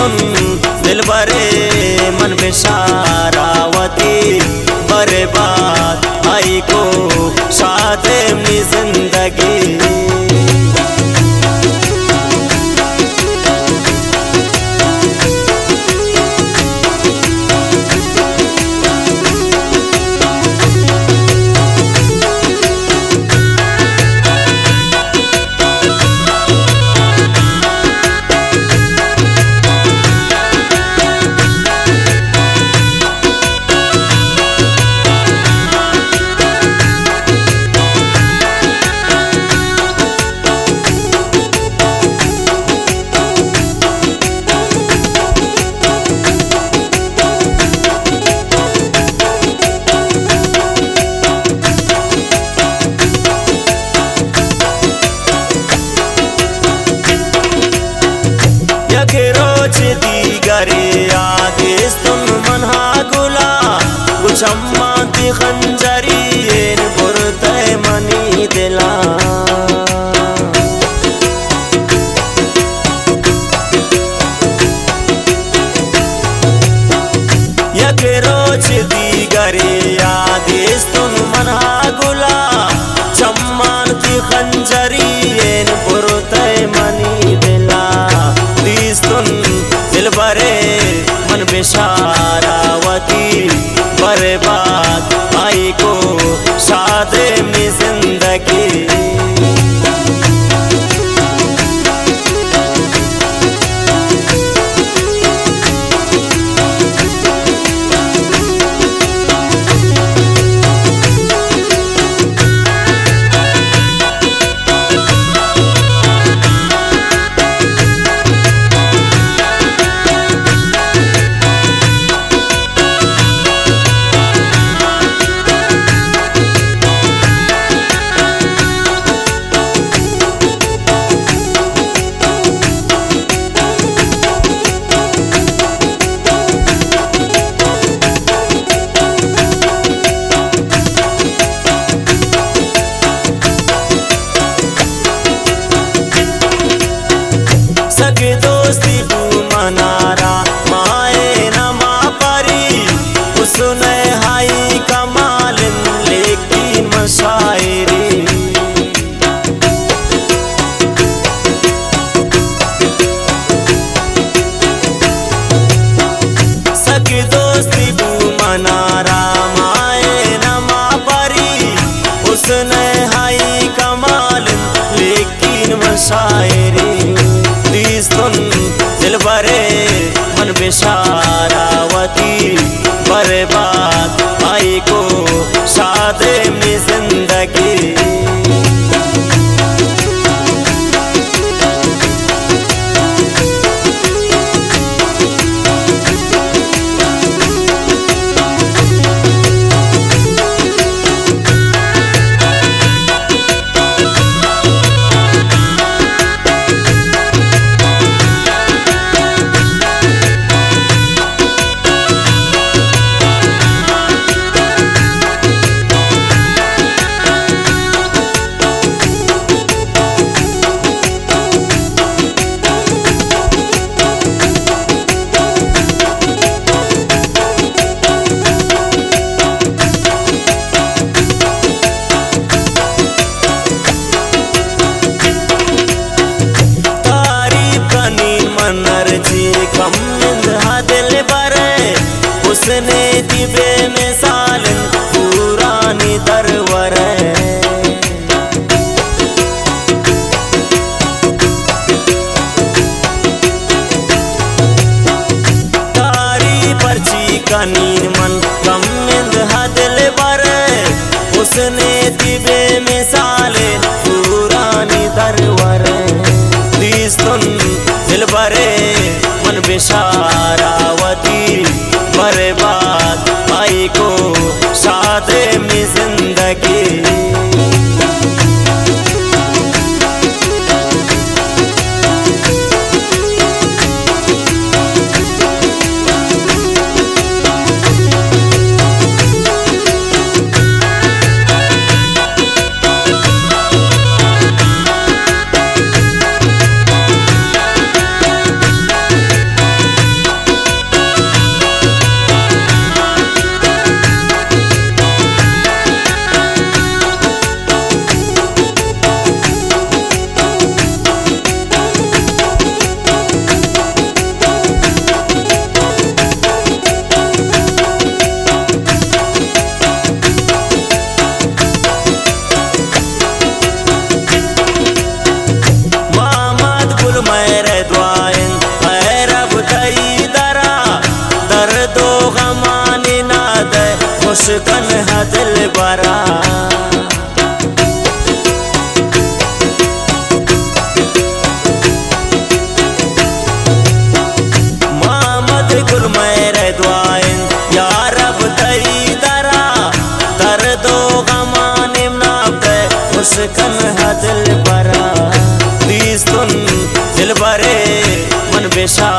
सुन दिल बरे मन में शारावती बर्बाद आई को साथ में जिंदगी रोज दीगरे आदेश तुम मनहा गुला गुचम्मा ती खंजरी एर बुरते मनी दिला यक रोज दीगरे आदेश तुम मनहा गुला चम्मान ती खंजरी एर बुरते मनी दिला दिल बरे मन बेशारावती बर्बाद आई को सादे में जिंदगी सगे दोस्ती तू मनारा माए नमा परी उसने हाई कमाल लेकिन मशायरी सगे दोस्ती तू मनारा माए नमा परी उसने हाई कमाल लेकिन मशायरी दिल बरे मन बेशारावती बर्बाद आई को सादे में जिंदगी उसने दिबे में सालन पुरानी दरवर तारी पर्ची कनी मन कम हदल बर उसने दिबे में सालन पुरानी दरवर दिल बरे मन बेशारावती बर्बाद आई को सादे में जिंदगी खुशकन है दिल बरा मोहम्मद गुल मेरे दुआएं या रब तई दरा दर्दो गमानिम नाबे खुशकन है दिल बरा दीस्तुन दिल बरे मन बेशा